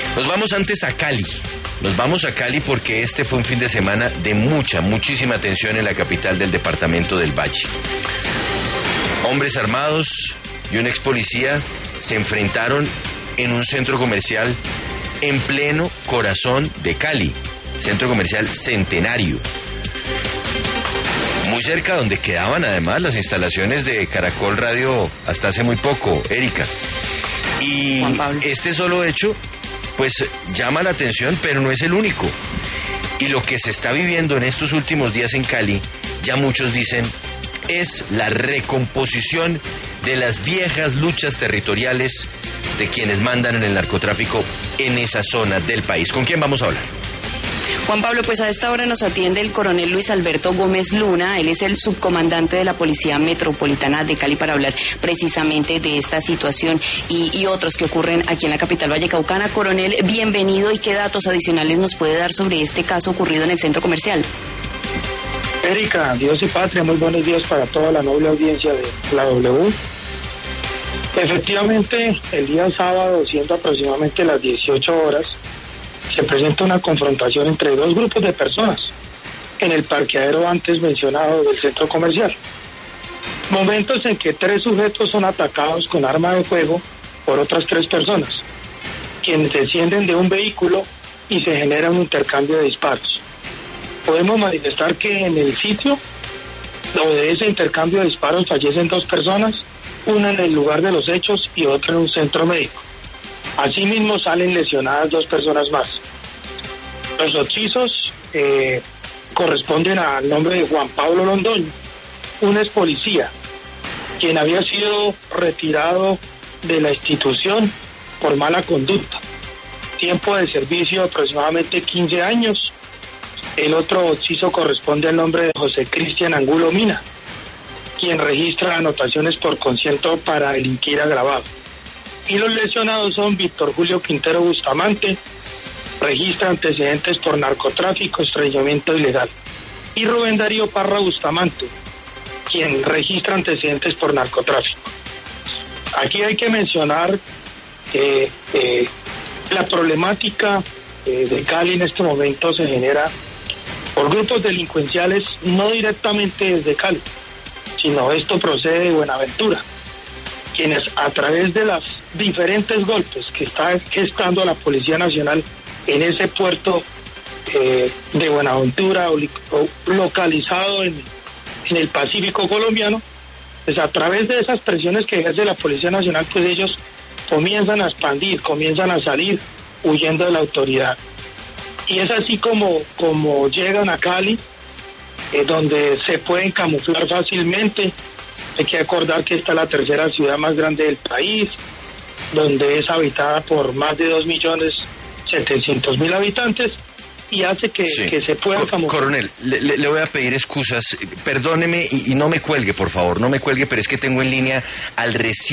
Nos vamos antes a Cali. Nos vamos a Cali porque este fue un fin de semana de muchísima tensión en la capital del departamento del Valle. Hombres armados y un ex policía se enfrentaron en un centro comercial en pleno corazón de Cali, centro comercial Centenario, muy cerca donde quedaban además las instalaciones de Caracol Radio hasta hace muy poco, Erika. Y este solo hecho pues llama la atención, pero no es el único. Y lo que se está viviendo en estos últimos días en Cali, ya muchos dicen, es la recomposición de las viejas luchas territoriales de quienes mandan en el narcotráfico en esa zona del país. ¿Con quién vamos a hablar? Juan Pablo, pues a esta hora nos atiende el coronel Luis Alberto Gómez Luna. Él es el subcomandante de la Policía Metropolitana de Cali para hablar precisamente de esta situación y otros que ocurren aquí en la capital vallecaucana. Coronel, bienvenido. ¿Y qué datos adicionales nos puede dar sobre este caso ocurrido en el centro comercial? Erika, Dios y patria, muy buenos días para toda la noble audiencia de la W. Efectivamente, el día sábado, siendo aproximadamente las 18 horas, se presenta una confrontación entre dos grupos de personas en el parqueadero antes mencionado del centro comercial. Momentos en que 3 sujetos son atacados con arma de fuego por otras 3 personas, quienes descienden de un vehículo y se genera un intercambio de disparos. Podemos manifestar que en el sitio de ese intercambio de disparos fallecen 2 personas, una en el lugar de los hechos y otra en un centro médico. Asimismo salen lesionadas 2 personas más. Los occisos corresponden al nombre de Juan Pablo Londoño, un ex policía, quien había sido retirado de la institución por mala conducta. Tiempo de servicio aproximadamente 15 años. El otro occiso corresponde al nombre de José Cristian Angulo Mina, quien registra anotaciones por concierto para delinquir agravado. Y los lesionados son Víctor Julio Quintero Bustamante, registra antecedentes por narcotráfico, extrañamiento ilegal, y Rubén Darío Parra Bustamante, quien registra antecedentes por narcotráfico. Aquí hay que mencionar que la problemática de Cali en este momento se genera por grupos delincuenciales no directamente desde Cali, sino esto procede de Buenaventura, quienes a través de las diferentes golpes que está gestando la Policía Nacional en ese puerto de Buenaventura, localizado en el Pacífico colombiano, pues a través de esas presiones que ejerce la Policía Nacional, pues ellos comienzan a expandir, comienzan a salir huyendo de la autoridad. Y es así como llegan a Cali, donde se pueden camuflar fácilmente. Hay que acordar que esta es la tercera ciudad más grande del país, donde es habitada por más de 2.700.000 habitantes, y hace que se puedan camuflar. Coronel, le voy a pedir excusas, perdóneme y no me cuelgue, por favor, no me cuelgue, pero es que tengo en línea al recién